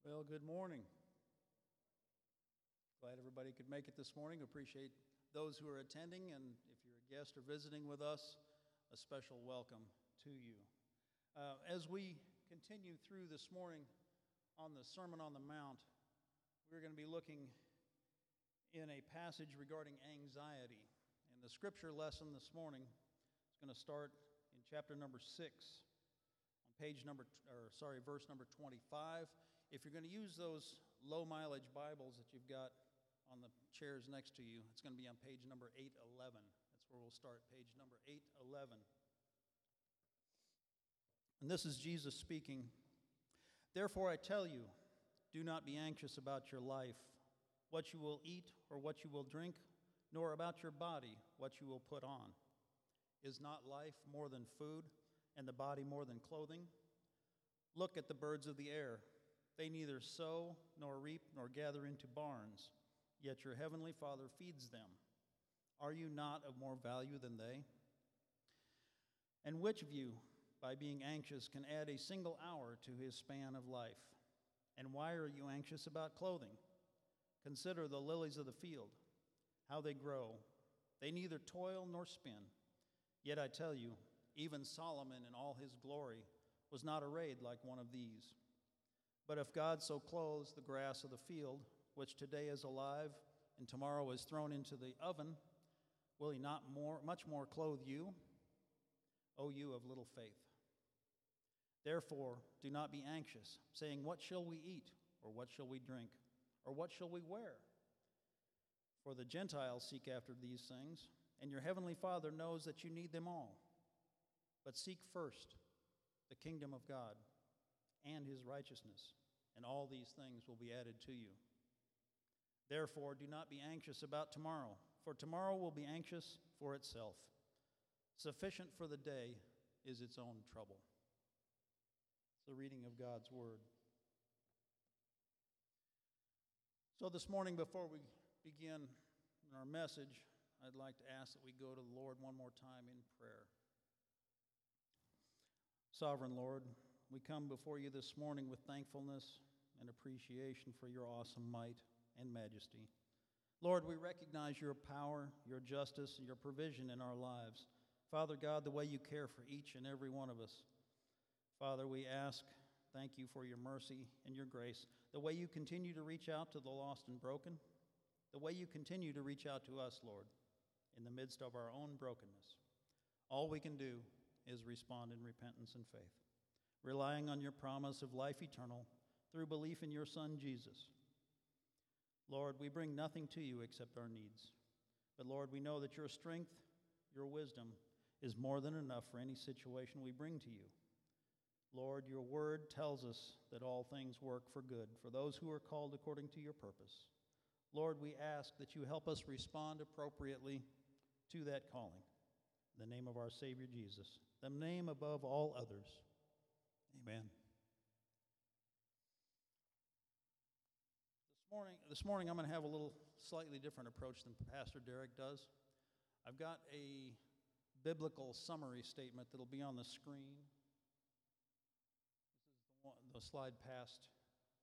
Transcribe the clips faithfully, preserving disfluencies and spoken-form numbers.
Well, good morning. Glad everybody could make it this morning. Appreciate those who are attending, and if you're a guest or visiting with us, a special welcome to you. Uh, as we continue through this morning on the Sermon on the Mount, we're going to be looking in a passage regarding anxiety. And the scripture lesson this morning is going to start in chapter number six. On page number, or sorry, verse number twenty-five. If you're going to use those low mileage Bibles that you've got on the chairs next to you, it's going to be on page number eight eleven. That's where we'll start, page number eight eleven. And this is Jesus speaking. Therefore I tell you, do not be anxious about your life, what you will eat or what you will drink, nor about your body, what you will put on. Is not life more than food, and the body more than clothing? Look at the birds of the air. They neither sow nor reap nor gather into barns, yet your heavenly Father feeds them. Are you not of more value than they? And which of you, by being anxious, can add a single hour to his span of life? And why are you anxious about clothing? Consider the lilies of the field, how they grow. They neither toil nor spin. Yet I tell you, even Solomon in all his glory was not arrayed like one of these. But if God so clothes the grass of the field, which today is alive and tomorrow is thrown into the oven, will he not more, much more clothe you, O you of little faith? Therefore, do not be anxious, saying, what shall we eat, or what shall we drink, or what shall we wear? For the Gentiles seek after these things, and your heavenly Father knows that you need them all. But seek first the kingdom of God and his righteousness, and all these things will be added to you. Therefore, do not be anxious about tomorrow, for tomorrow will be anxious for itself. Sufficient for the day is its own trouble. It's the reading of God's word. So this morning, before we begin our message, I'd like to ask that we go to the Lord one more time in prayer. Sovereign Lord, we come before you this morning with thankfulness and appreciation for your awesome might and majesty. Lord, we recognize your power, your justice, and your provision in our lives. Father God, the way you care for each and every one of us. Father, we ask, thank you for your mercy and your grace, the way you continue to reach out to the lost and broken, the way you continue to reach out to us, Lord, in the midst of our own brokenness. All we can do is respond in repentance and faith, relying on your promise of life eternal through belief in your Son, Jesus. Lord, we bring nothing to you except our needs. But Lord, we know that your strength, your wisdom, is more than enough for any situation we bring to you. Lord, your word tells us that all things work for good for those who are called according to your purpose. Lord, we ask that you help us respond appropriately to that calling. In the name of our Savior Jesus, the name above all others. Amen. This morning, this morning I'm going to have a little slightly different approach than Pastor Derek does. I've got a biblical summary statement that'll be on the screen. This is the one, the slide past.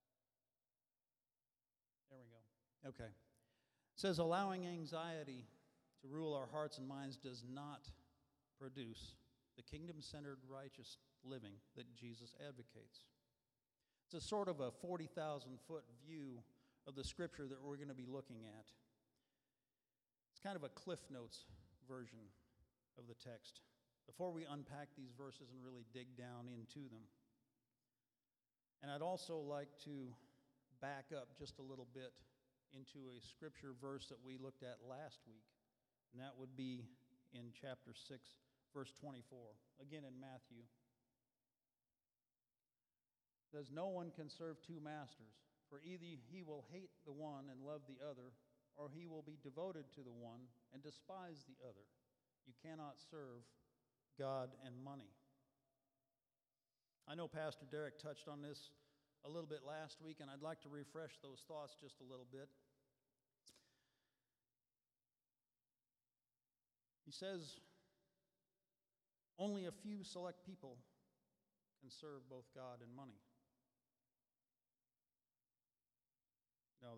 There we go. Okay. It says, allowing anxiety to rule our hearts and minds does not produce the kingdom-centered righteous living that Jesus advocates. It's a sort of a forty thousand foot view of the scripture that we're going to be looking at. It's kind of a Cliff Notes version of the text before we unpack these verses and really dig down into them. And I'd also like to back up just a little bit into a scripture verse that we looked at last week. And that would be in chapter six, verse twenty-four, again in Matthew. It says, no one can serve two masters, for either he will hate the one and love the other, or he will be devoted to the one and despise the other. You cannot serve God and money. I know Pastor Derek touched on this a little bit last week, and I'd like to refresh those thoughts just a little bit. He says, only a few select people can serve both God and money.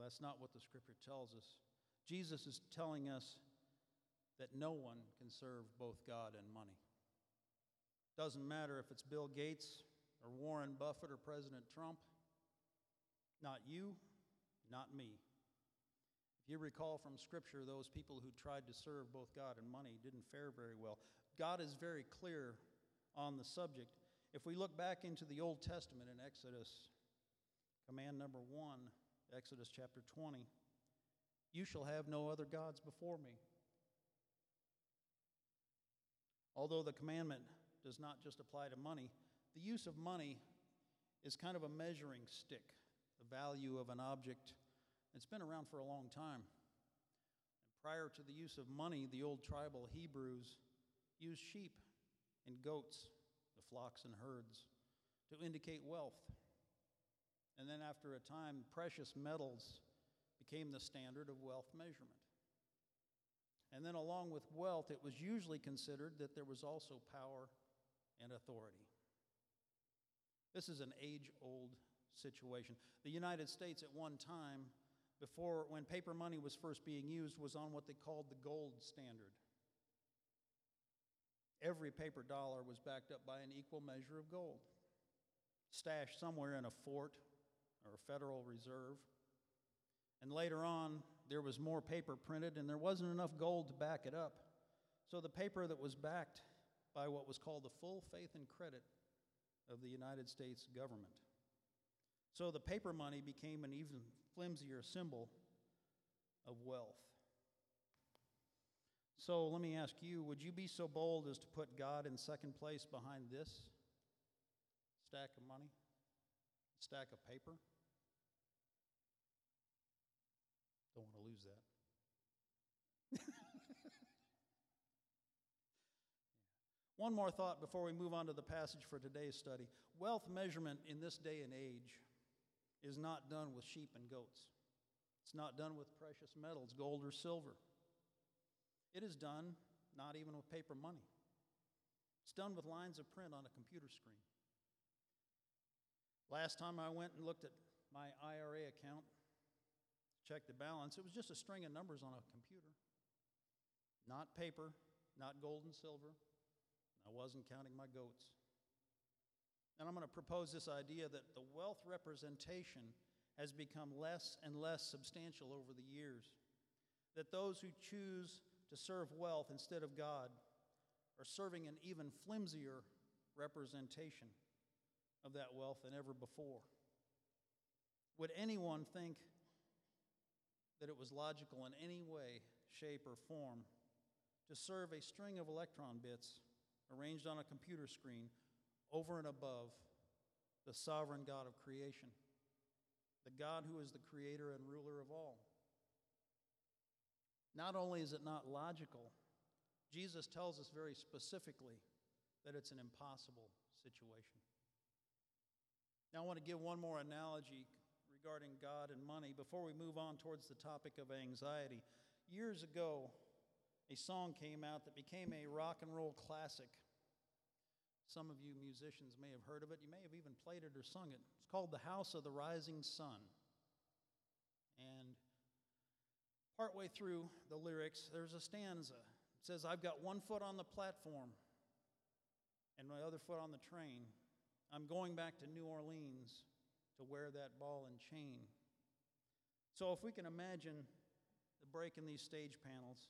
that's not what the Scripture tells us. Jesus is telling us that no one can serve both God and money. Doesn't matter if it's Bill Gates or Warren Buffett or President Trump. Not you, not me. If you recall from Scripture, those people who tried to serve both God and money didn't fare very well. God is very clear on the subject. If we look back into the Old Testament in Exodus, command number one, Exodus chapter twenty, you shall have no other gods before me. Although the commandment does not just apply to money, the use of money is kind of a measuring stick, the value of an object. It's been around for a long time. And prior to the use of money, the old tribal Hebrews used sheep and goats, the flocks and herds, to indicate wealth. And then after a time, precious metals became the standard of wealth measurement. And then along with wealth, it was usually considered that there was also power and authority. This is an age-old situation. The United States at one time, before when paper money was first being used, was on what they called the gold standard. Every paper dollar was backed up by an equal measure of gold, stashed somewhere in a fort or a Federal Reserve. And later on, there was more paper printed, and there wasn't enough gold to back it up. So the paper that was backed by what was called the full faith and credit of the United States government. So the paper money became an even flimsier symbol of wealth. So let me ask you, would you be so bold as to put God in second place behind this stack of money, stack of paper? Don't want to lose that. One more thought before we move on to the passage for today's study. Wealth measurement in this day and age is not done with sheep and goats. It's not done with precious metals, gold or silver. It is done not even with paper money. It's done with lines of print on a computer screen. Last time I went and looked at my I R A account, checked the balance, it was just a string of numbers on a computer. Not paper, not gold and silver. I wasn't counting my goats. And I'm going to propose this idea that the wealth representation has become less and less substantial over the years. That those who choose to serve wealth instead of God are serving an even flimsier representation of that wealth than ever before. Would anyone think that it was logical in any way, shape, or form to serve a string of electron bits arranged on a computer screen over and above the sovereign God of creation, the God who is the creator and ruler of all? Not only is it not logical, Jesus tells us very specifically that it's an impossible situation. Now I want to give one more analogy regarding God and money before we move on towards the topic of anxiety. Years ago, a song came out that became a rock and roll classic. Some of you musicians may have heard of it. You may have even played it or sung it. It's called The House of the Rising Sun. And partway through the lyrics, there's a stanza. It says, "I've got one foot on the platform and my other foot on the train. I'm going back to New Orleans to wear that ball and chain." So if we can imagine the break in these stage panels,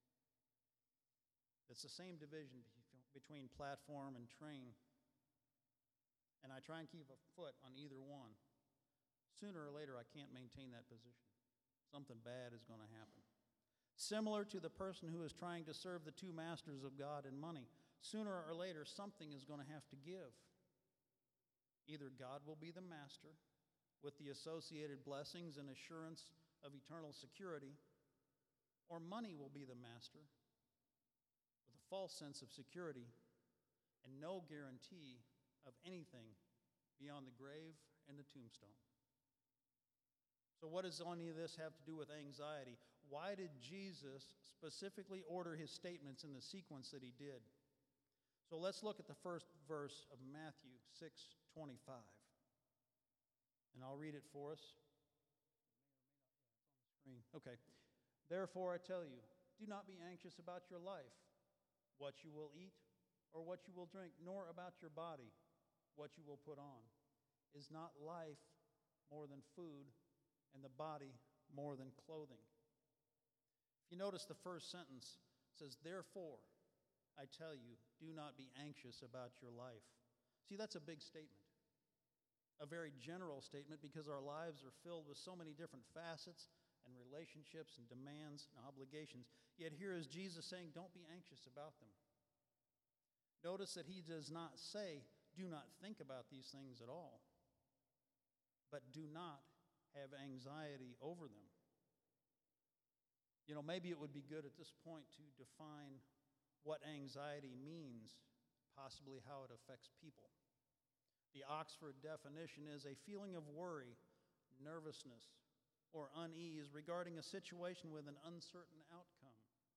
it's the same division between platform and train, and I try and keep a foot on either one. Sooner or later, I can't maintain that position. Something bad is going to happen. Similar to the person who is trying to serve the two masters of God and money, sooner or later, something is going to have to give. Either God will be the master with the associated blessings and assurance of eternal security, or money will be the master with a false sense of security and no guarantee of anything beyond the grave and the tombstone. So what does any of this have to do with anxiety? Why did Jesus specifically order his statements in the sequence that he did? So let's look at the first verse of Matthew six twenty-five. And I'll read it for us. Screen. Okay. Therefore, I tell you, do not be anxious about your life, what you will eat or what you will drink, nor about your body, what you will put on. Is not life more than food, and the body more than clothing? If you notice the first sentence, it says, therefore, I tell you, do not be anxious about your life. See, that's a big statement, a very general statement, because our lives are filled with so many different facets and relationships and demands and obligations. Yet here is Jesus saying, don't be anxious about them. Notice that he does not say, do not think about these things at all, but do not have anxiety over them. You know, maybe it would be good at this point to define what anxiety means, possibly how it affects people. The Oxford definition is a feeling of worry, nervousness, or unease regarding a situation with an uncertain outcome.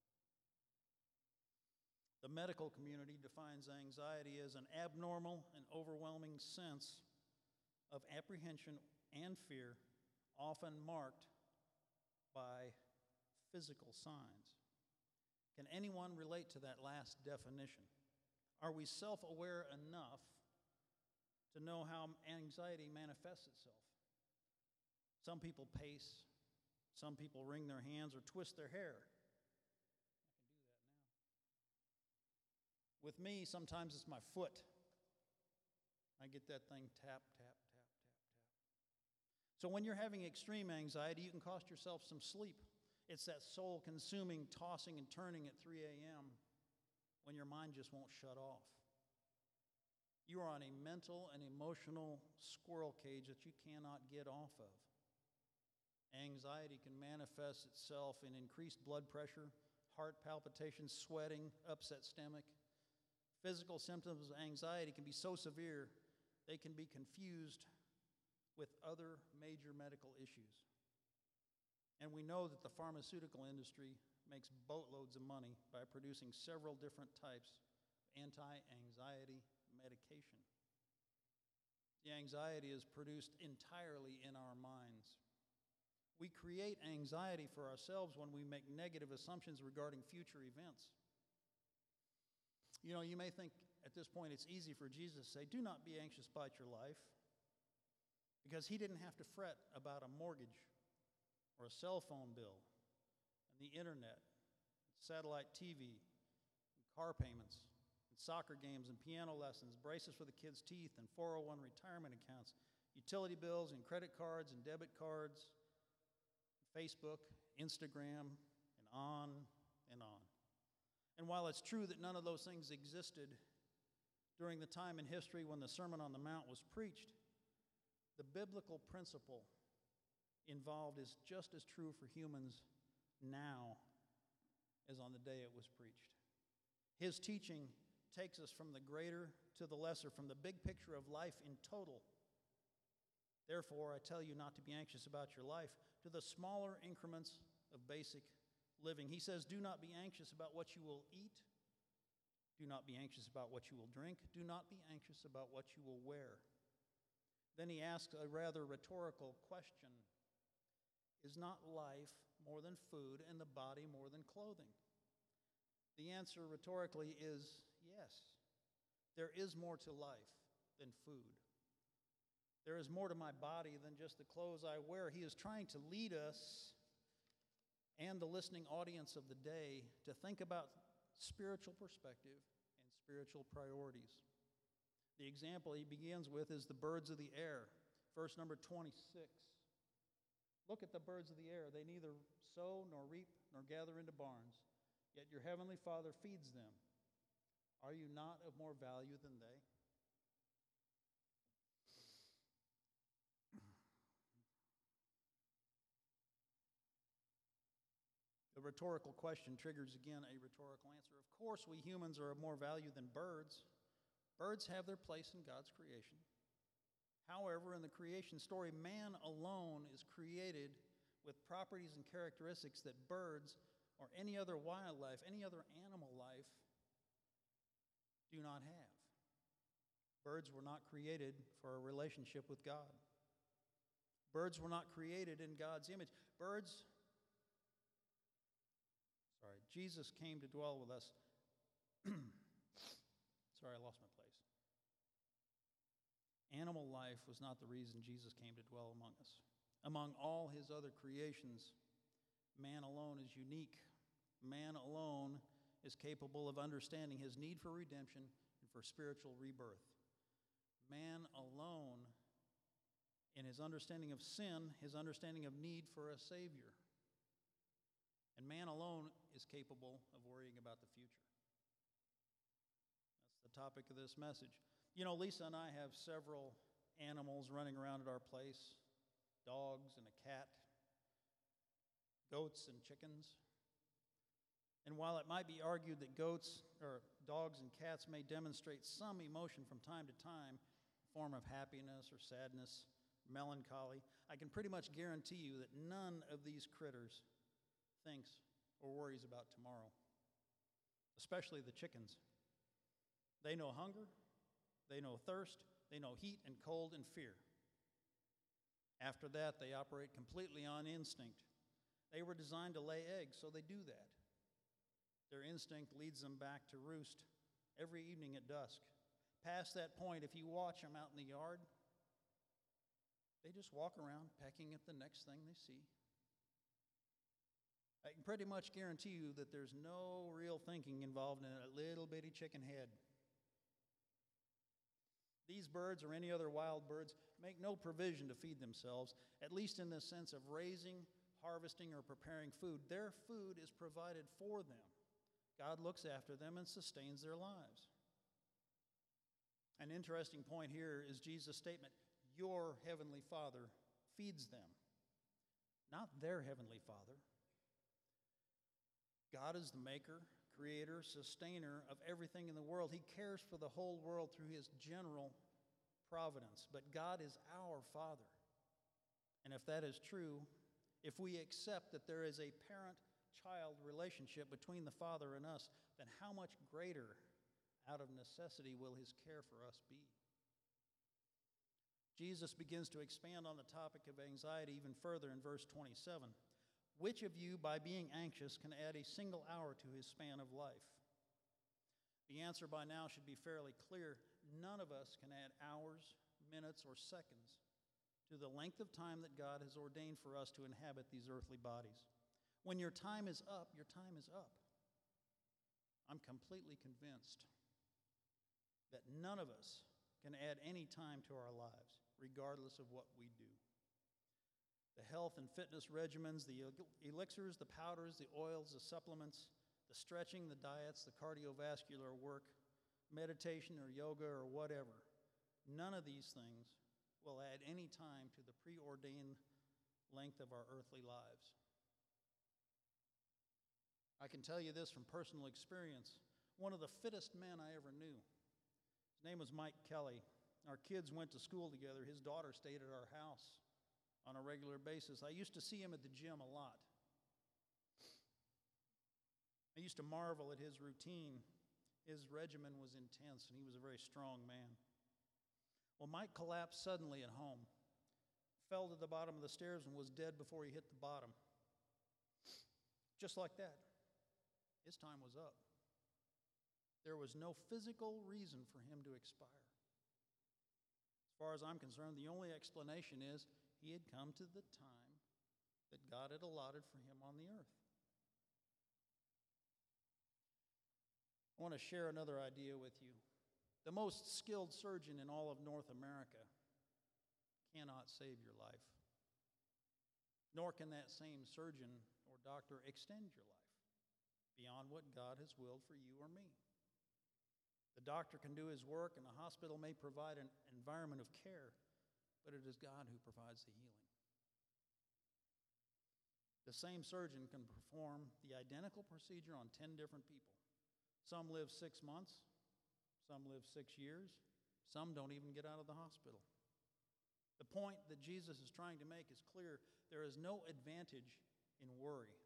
The medical community defines anxiety as an abnormal and overwhelming sense of apprehension and fear, often marked by physical signs. Can anyone relate to that last definition? Are we self-aware enough to know how anxiety manifests itself? Some people pace, some people wring their hands or twist their hair. I can do that now. With me, sometimes it's my foot. I get that thing tap, tap, tap, tap, tap. So when you're having extreme anxiety, you can cost yourself some sleep. It's that soul-consuming tossing and turning at three a.m. when your mind just won't shut off. You are on a mental and emotional squirrel cage that you cannot get off of. Anxiety can manifest itself in increased blood pressure, heart palpitations, sweating, upset stomach. Physical symptoms of anxiety can be so severe they can be confused with other major medical issues. And we know that the pharmaceutical industry makes boatloads of money by producing several different types of anti-anxiety medication. The anxiety is produced entirely in our minds. We create anxiety for ourselves when we make negative assumptions regarding future events. You know, you may think at this point it's easy for Jesus to say, do not be anxious about your life, because he didn't have to fret about a mortgage or a cell phone bill, and the internet, and satellite T V, and car payments, and soccer games, and piano lessons, braces for the kids' teeth, and four oh one retirement accounts, utility bills, and credit cards, and debit cards, Facebook, Instagram, and on and on. And while it's true that none of those things existed during the time in history when the Sermon on the Mount was preached, the biblical principle involved is just as true for humans now as on the day it was preached. His teaching takes us from the greater to the lesser, from the big picture of life in total. Therefore, I tell you not to be anxious about your life, to the smaller increments of basic living. He says, do not be anxious about what you will eat. Do not be anxious about what you will drink. Do not be anxious about what you will wear. Then he asks a rather rhetorical question. Is not life more than food and the body more than clothing? The answer rhetorically is yes. There is more to life than food. There is more to my body than just the clothes I wear. He is trying to lead us and the listening audience of the day to think about spiritual perspective and spiritual priorities. The example he begins with is the birds of the air, verse number twenty-six. Look at the birds of the air. They neither sow nor reap nor gather into barns, yet your heavenly Father feeds them. Are you not of more value than they? The rhetorical question triggers again a rhetorical answer. Of course, we humans are of more value than birds. Birds have their place in God's creation. However, in the creation story, man alone is created with properties and characteristics that birds or any other wildlife, any other animal life do not have. Birds were not created for a relationship with God. Birds were not created in God's image. Birds Jesus came to dwell with us. Sorry, I lost my place. Animal life was not the reason Jesus came to dwell among us. Among all his other creations, man alone is unique. Man alone is capable of understanding his need for redemption and for spiritual rebirth. Man alone, in his understanding of sin, his understanding of need for a Savior. And man alone is capable of worrying about the future. That's the topic of this message. You know, Lisa and I have several animals running around at our place, dogs and a cat, goats and chickens. And while it might be argued that goats or dogs and cats may demonstrate some emotion from time to time, a form of happiness or sadness, melancholy, I can pretty much guarantee you that none of these critters thinks or worries about tomorrow, especially the chickens. They know hunger, they know thirst, they know heat and cold and fear. After that, they operate completely on instinct. They were designed to lay eggs, so they do that. Their instinct leads them back to roost every evening at dusk. Past that point, if you watch them out in the yard, they just walk around pecking at the next thing they see. I can pretty much guarantee you that there's no real thinking involved in a little bitty chicken head. These birds or any other wild birds make no provision to feed themselves, at least in the sense of raising, harvesting, or preparing food. Their food is provided for them. God looks after them and sustains their lives. An interesting point here is Jesus' statement, your heavenly Father feeds them, not their heavenly Father. God is the maker, creator, sustainer of everything in the world. He cares for the whole world through his general providence. But God is our Father. And if that is true, if we accept that there is a parent-child relationship between the Father and us, then how much greater, out of necessity, will his care for us be? Jesus begins to expand on the topic of anxiety even further in verse twenty-seven. Which of you, by being anxious, can add a single hour to his span of life? The answer by now should be fairly clear. None of us can add hours, minutes, or seconds to the length of time that God has ordained for us to inhabit these earthly bodies. When your time is up, your time is up. I'm completely convinced that none of us can add any time to our lives, regardless of what we do. The health and fitness regimens, the elixirs, the powders, the oils, the supplements, the stretching, the diets, the cardiovascular work, meditation or yoga or whatever, none of these things will add any time to the preordained length of our earthly lives. I can tell you this from personal experience. One of the fittest men I ever knew, his name was Mike Kelly. Our kids went to school together. His daughter stayed at our house on a regular basis. I used to see him at the gym a lot. I used to marvel at his routine. His regimen was intense, and he was a very strong man. Well, Mike collapsed suddenly at home, fell to the bottom of the stairs, and was dead before he hit the bottom. Just like that. His time was up. There was no physical reason for him to expire. As far as I'm concerned, the only explanation is he had come to the time that God had allotted for him on the earth. I want to share another idea with you. The most skilled surgeon in all of North America cannot save your life, nor can that same surgeon or doctor extend your life beyond what God has willed for you or me. The doctor can do his work, and the hospital may provide an environment of care, but it is God who provides the healing. The same surgeon can perform the identical procedure on ten different people. Some live six months, some live six years, some don't even get out of the hospital. The point that Jesus is trying to make is clear. There is no advantage in worry.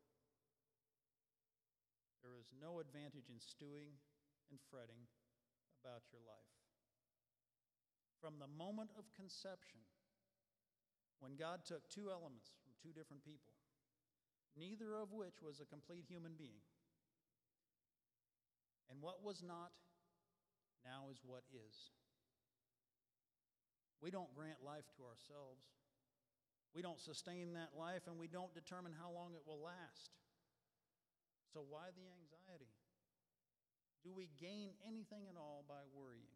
There is no advantage in stewing and fretting about your life. From the moment of conception, when God took two elements from two different people, neither of which was a complete human being, And what was not, now is what is. We don't grant life to ourselves. We don't sustain that life, and we don't determine how long it will last. So why the anxiety? Do we gain anything at all by worrying?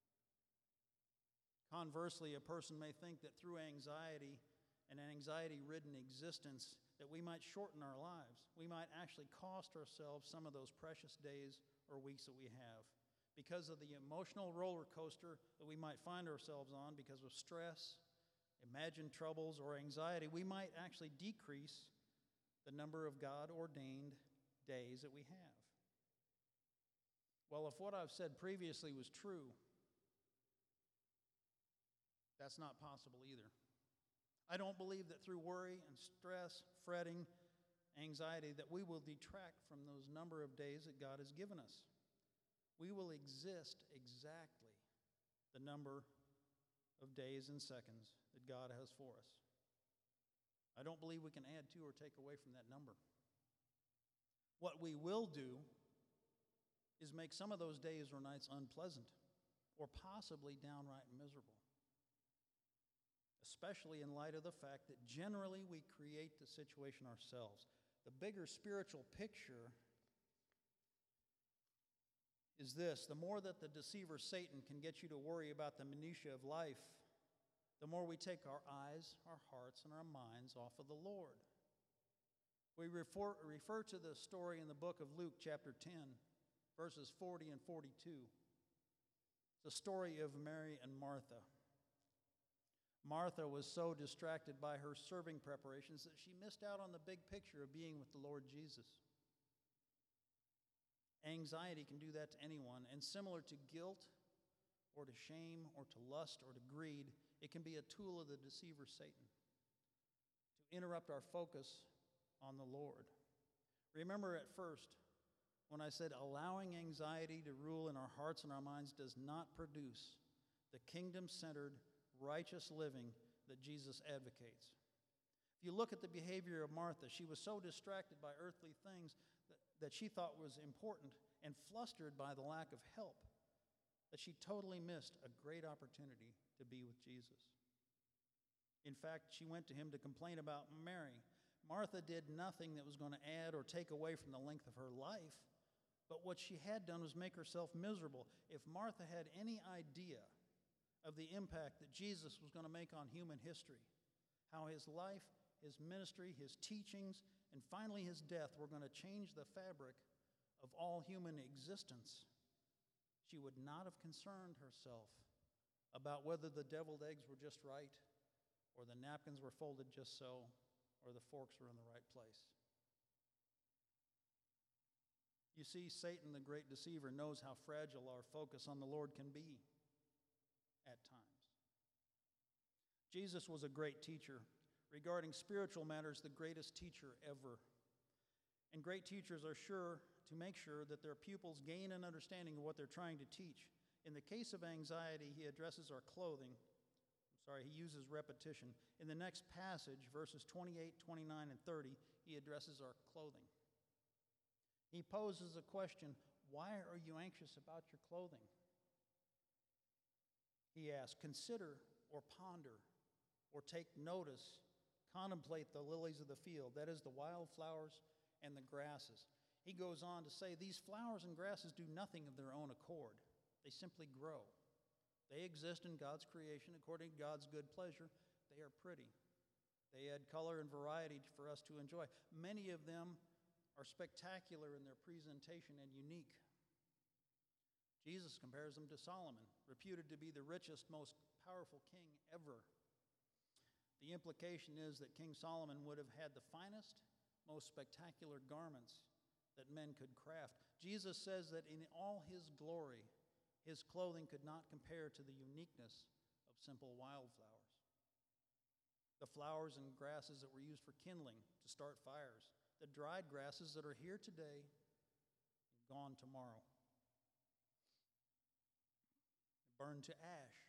Conversely, a person may think that through anxiety and an anxiety-ridden existence that we might shorten our lives. We might actually cost ourselves some of those precious days or weeks that we have because of the emotional roller coaster that we might find ourselves on because of stress, imagined troubles, or anxiety. We might actually decrease the number of God-ordained days that we have. Well, if what I've said previously was true, that's not possible either. I don't believe that through worry and stress, fretting, anxiety, that we will detract from those number of days that God has given us. We will exist exactly the number of days and seconds that God has for us. I don't believe we can add to or take away from that number. What we will do is make some of those days or nights unpleasant or possibly downright miserable, especially in light of the fact that generally we create the situation ourselves. The bigger spiritual picture is this: the more that the deceiver Satan can get you to worry about the minutiae of life, the more we take our eyes, our hearts, and our minds off of the Lord. We refer, refer to the story in the book of Luke, chapter ten, verses forty and forty-two. It's the story of Mary and Martha. Martha was so distracted by her serving preparations that she missed out on the big picture of being with the Lord Jesus. Anxiety can do that to anyone, and similar to guilt or to shame or to lust or to greed, it can be a tool of the deceiver Satan to interrupt our focus on the Lord. Remember at first when I said allowing anxiety to rule in our hearts and our minds does not produce the kingdom-centered, righteous living that Jesus advocates. If you look at the behavior of Martha, she was so distracted by earthly things that, that she thought was important and flustered by the lack of help that she totally missed a great opportunity to be with Jesus. In fact, she went to him to complain about Mary. Martha did nothing that was going to add or take away from the length of her life, but what she had done was make herself miserable. If Martha had any idea of the impact that Jesus was going to make on human history, how his life, his ministry, his teachings, and finally his death were going to change the fabric of all human existence, she would not have concerned herself about whether the deviled eggs were just right, or the napkins were folded just so, or the forks were in the right place. You see, Satan, the great deceiver, knows how fragile our focus on the Lord can be at times. Jesus was a great teacher. Regarding spiritual matters, the greatest teacher ever. And great teachers are sure to make sure that their pupils gain an understanding of what they're trying to teach. In the case of anxiety, he addresses our clothing. I'm sorry, he uses repetition. In the next passage, verses twenty-eight, twenty-nine, and thirty, he addresses our clothing. He poses a question: why are you anxious about your clothing? He asks, consider or ponder or take notice, contemplate the lilies of the field, that is, the wildflowers and the grasses. He goes on to say, these flowers and grasses do nothing of their own accord. They simply grow. They exist in God's creation according to God's good pleasure. They are pretty. They add color and variety for us to enjoy. Many of them are spectacular in their presentation and unique. Jesus compares them to Solomon, reputed to be the richest, most powerful king ever. The implication is that King Solomon would have had the finest, most spectacular garments that men could craft. Jesus says that in all his glory, his clothing could not compare to the uniqueness of simple wildflowers. The flowers and grasses that were used for kindling to start fires, the dried grasses that are here today and gone tomorrow, burned to ash.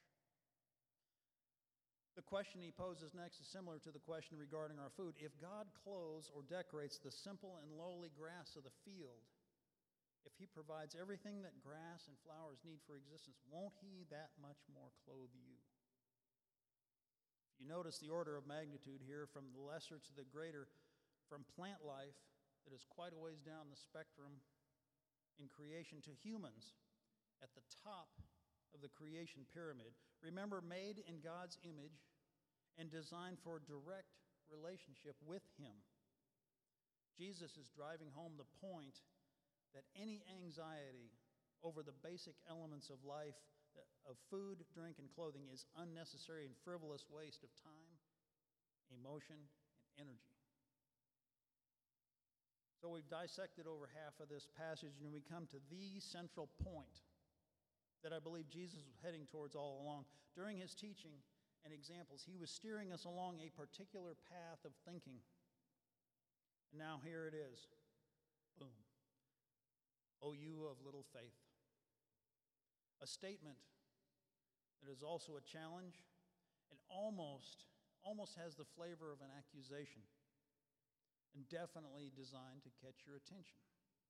The question he poses next is similar to the question regarding our food. If God clothes or decorates the simple and lowly grass of the field, If he provides everything that grass and flowers need for existence, won't he that much more clothe you? If you notice the order of magnitude here, from the lesser to the greater, from plant life that is quite a ways down the spectrum in creation to humans at the top of the creation pyramid. Remember, made in God's image and designed for direct relationship with him. Jesus is driving home the point that any anxiety over the basic elements of life, of food, drink, and clothing, is unnecessary and frivolous waste of time, emotion, and energy. So we've dissected over half of this passage, and we come to the central point that I believe Jesus was heading towards all along. During his teaching and examples, he was steering us along a particular path of thinking. And now here it is. Boom. O you of little faith. A statement that is also a challenge and almost, almost has the flavor of an accusation and definitely designed to catch your attention.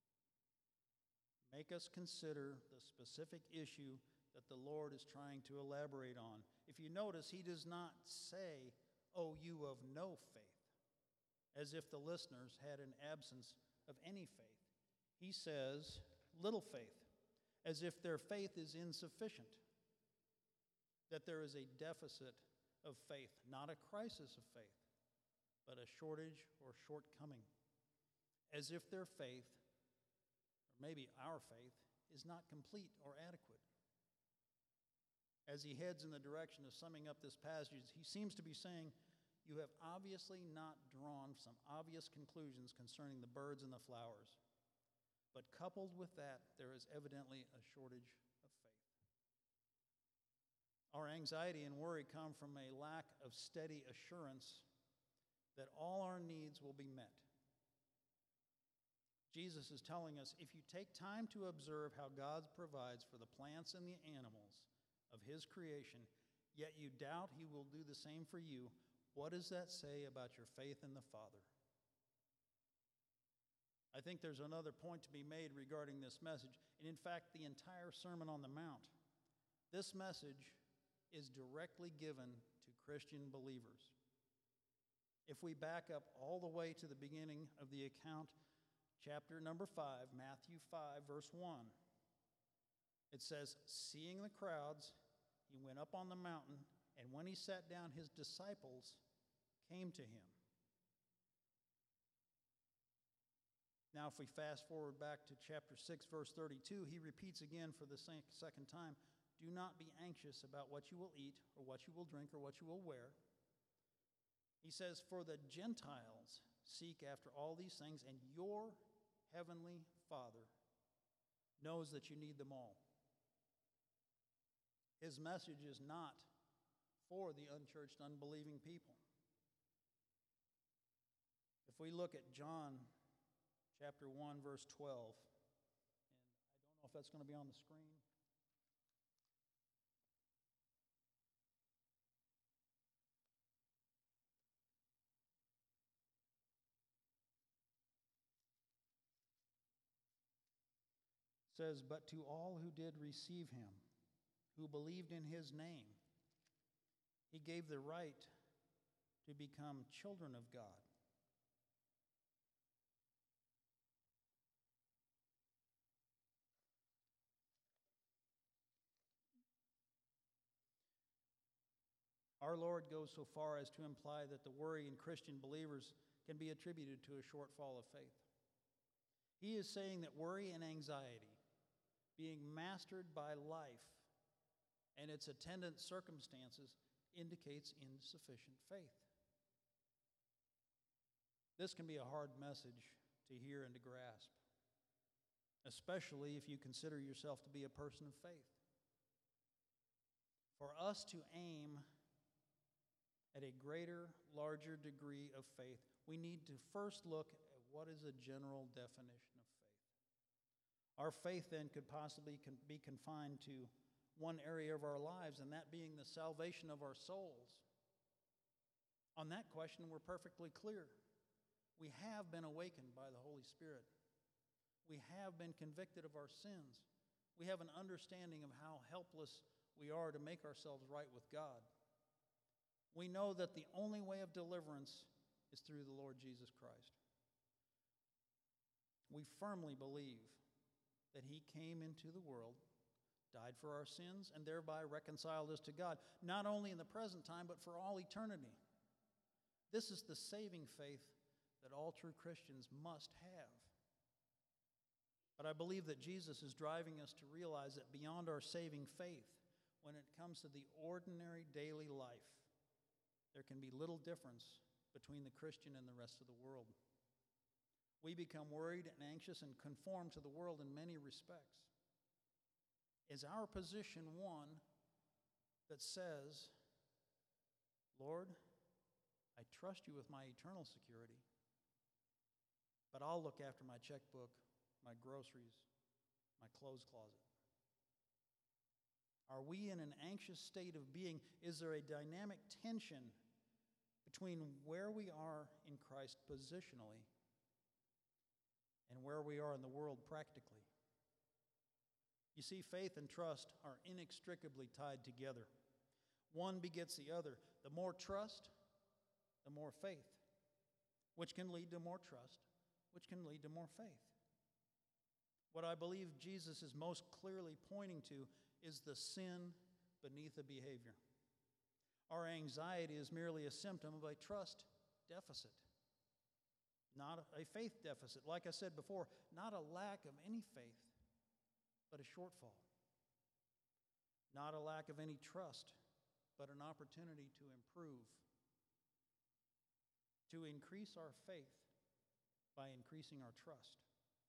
Make us consider the specific issue that the Lord is trying to elaborate on. If you notice, he does not say, O you of no faith, as if the listeners had an absence of any faith. He says, little faith, as if their faith is insufficient, that there is a deficit of faith, not a crisis of faith, but a shortage or shortcoming, as if their faith, or maybe our faith, is not complete or adequate. As he heads in the direction of summing up this passage, he seems to be saying, you have obviously not drawn some obvious conclusions concerning the birds and the flowers. But coupled with that, there is evidently a shortage of faith. Our anxiety and worry come from a lack of steady assurance that all our needs will be met. Jesus is telling us, if you take time to observe how God provides for the plants and the animals of his creation, yet you doubt he will do the same for you, what does that say about your faith in the Father? I think there's another point to be made regarding this message, and in fact, the entire Sermon on the Mount. This message is directly given to Christian believers. If we back up all the way to the beginning of the account, chapter number five, Matthew five, verse one, it says, seeing the crowds, he went up on the mountain, and when he sat down, his disciples came to him. Now, if we fast forward back to chapter six, verse thirty-two, he repeats again for the second time, do not be anxious about what you will eat or what you will drink or what you will wear. He says, for the Gentiles seek after all these things, and your heavenly Father knows that you need them all. His message is not for the unchurched, unbelieving people. If we look at John chapter one, verse twelve, and I don't know if that's going to be on the screen. It says, but to all who did receive him, who believed in his name, he gave the right to become children of God. Our Lord goes so far as to imply that the worry in Christian believers can be attributed to a shortfall of faith. He is saying that worry and anxiety, being mastered by life and its attendant circumstances, indicates insufficient faith. This can be a hard message to hear and to grasp, especially if you consider yourself to be a person of faith. For us to aim at a greater, larger degree of faith, we need to first look at what is a general definition of faith. Our faith then could possibly be confined to one area of our lives, and that being the salvation of our souls. On that question, we're perfectly clear. We have been awakened by the Holy Spirit. We have been convicted of our sins. We have an understanding of how helpless we are to make ourselves right with God. We know that the only way of deliverance is through the Lord Jesus Christ. We firmly believe that he came into the world, died for our sins, and thereby reconciled us to God, not only in the present time, but for all eternity. This is the saving faith that all true Christians must have. But I believe that Jesus is driving us to realize that beyond our saving faith, when it comes to the ordinary daily life, there can be little difference between the Christian and the rest of the world. We become worried and anxious and conform to the world in many respects. Is our position one that says, Lord, I trust you with my eternal security, but I'll look after my checkbook, my groceries, my clothes closet? Are we in an anxious state of being? Is there a dynamic tension between where we are in Christ positionally and where we are in the world practically? You see, faith and trust are inextricably tied together. One begets the other. The more trust, the more faith, which can lead to more trust, which can lead to more faith. What I believe Jesus is most clearly pointing to is the sin beneath the behavior. Our anxiety is merely a symptom of a trust deficit, not a faith deficit. Like I said before, not a lack of any faith, but a shortfall. Not a lack of any trust, but an opportunity to improve, to increase our faith by increasing our trust.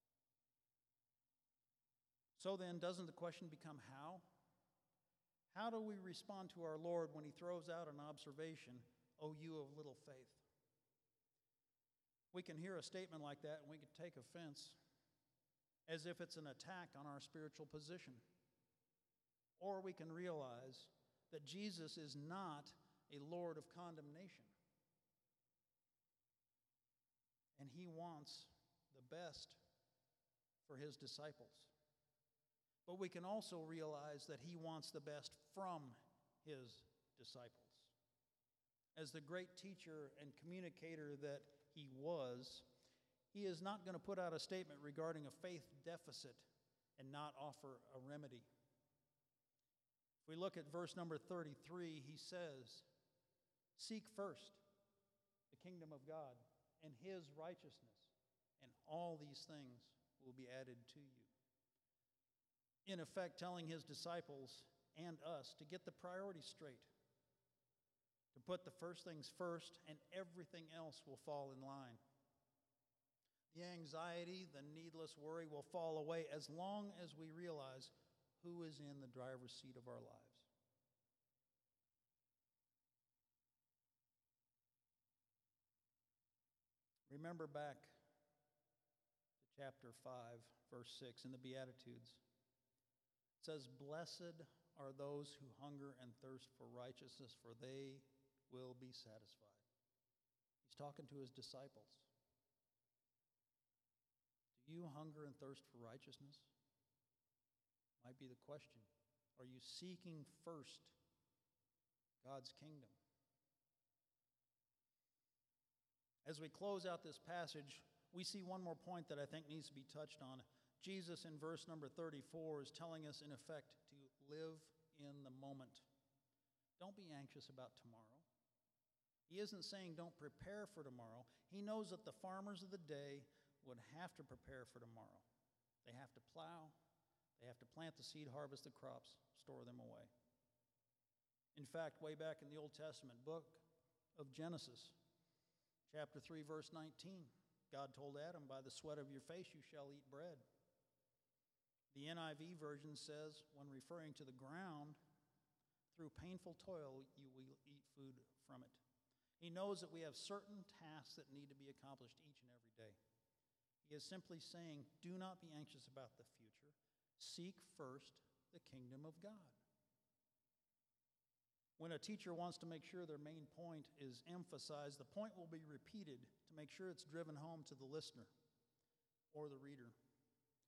So then, doesn't the question become how? How do we respond to our Lord when he throws out an observation, "O you of little faith"? We can hear a statement like that and we can take offense as if it's an attack on our spiritual position. Or we can realize that Jesus is not a Lord of condemnation, and he wants the best for his disciples. But we can also realize that he wants the best from his disciples. As the great teacher and communicator that he was, he is not going to put out a statement regarding a faith deficit and not offer a remedy. If we look at verse number thirty-three, he says, "Seek first the kingdom of God and his righteousness, and all these things will be added to you." In effect, telling his disciples and us to get the priorities straight, to put the first things first, and everything else will fall in line. The anxiety, the needless worry will fall away as long as we realize who is in the driver's seat of our lives. Remember back to chapter five, verse six, in the Beatitudes. It says, "Blessed are those who hunger and thirst for righteousness, for they will be satisfied." He's talking to his disciples. Do you hunger and thirst for righteousness? Might be the question. Are you seeking first God's kingdom? As we close out this passage, we see one more point that I think needs to be touched on. Jesus in verse number thirty-four is telling us, in effect, to live in the moment. Don't be anxious about tomorrow. He isn't saying don't prepare for tomorrow. He knows that the farmers of the day would have to prepare for tomorrow. They have to plow, they have to plant the seed, harvest the crops, store them away. In fact, way back in the Old Testament book of Genesis, chapter three, verse nineteen, God told Adam, "By the sweat of your face you shall eat bread." The N I V version says, when referring to the ground, "Through painful toil you will eat food from it." He knows that we have certain tasks that need to be accomplished each and every day. He is simply saying, do not be anxious about the future. Seek first the kingdom of God. When a teacher wants to make sure their main point is emphasized, the point will be repeated to make sure it's driven home to the listener or the reader.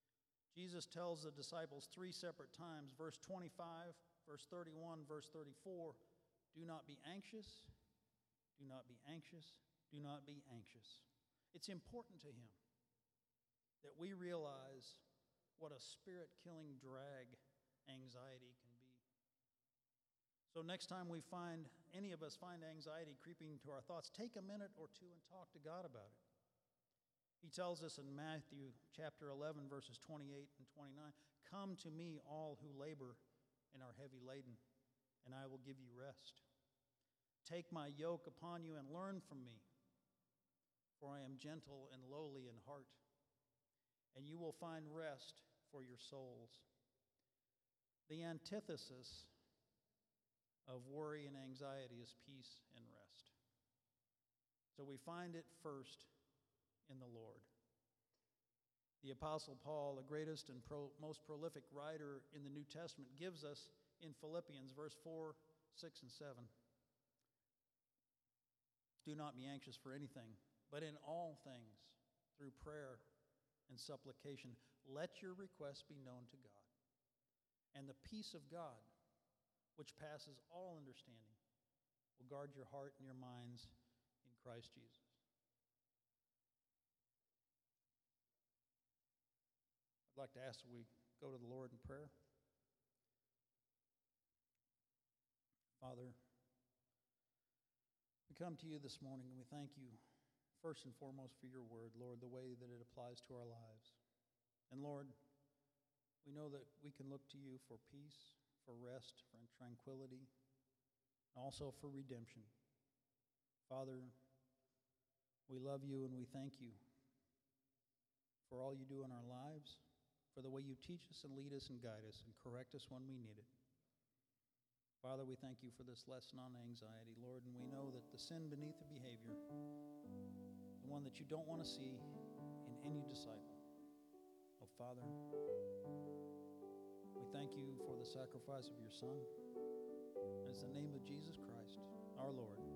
Jesus tells the disciples three separate times, verse twenty-five, verse thirty-one, verse thirty-four, do not be anxious, do not be anxious, do not be anxious. It's important to him that we realize what a spirit-killing drag anxiety can be. So next time we find, any of us find anxiety creeping to our thoughts, take a minute or two and talk to God about it. He tells us in Matthew chapter eleven, verses twenty-eight and twenty-nine, come to me, all who labor and are heavy laden, and I will give you rest. Take my yoke upon you and learn from me, for I am gentle and lowly in heart, and you will find rest for your souls. The antithesis of worry and anxiety is peace and rest. So we find it first in the Lord. The Apostle Paul, the greatest and pro, most prolific writer in the New Testament, gives us in Philippians, verse four, six, and seven. Do not be anxious for anything, but in all things, through prayer and supplication, let your requests be known to God. And the peace of God, which passes all understanding, will guard your heart and your minds in Christ Jesus. I'd like to ask that we go to the Lord in prayer. Father, we come to you this morning and we thank you first and foremost for your word, Lord, the way that it applies to our lives. And Lord, we know that we can look to you for peace, for rest, for tranquility, and also for redemption. Father, we love you and we thank you for all you do in our lives, for the way you teach us and lead us and guide us and correct us when we need it. Father, we thank you for this lesson on anxiety, Lord, and we know that the sin beneath the behavior, the one that you don't want to see in any disciple. Oh, Father, we thank you for the sacrifice of your Son. And it's the name of Jesus Christ, our Lord,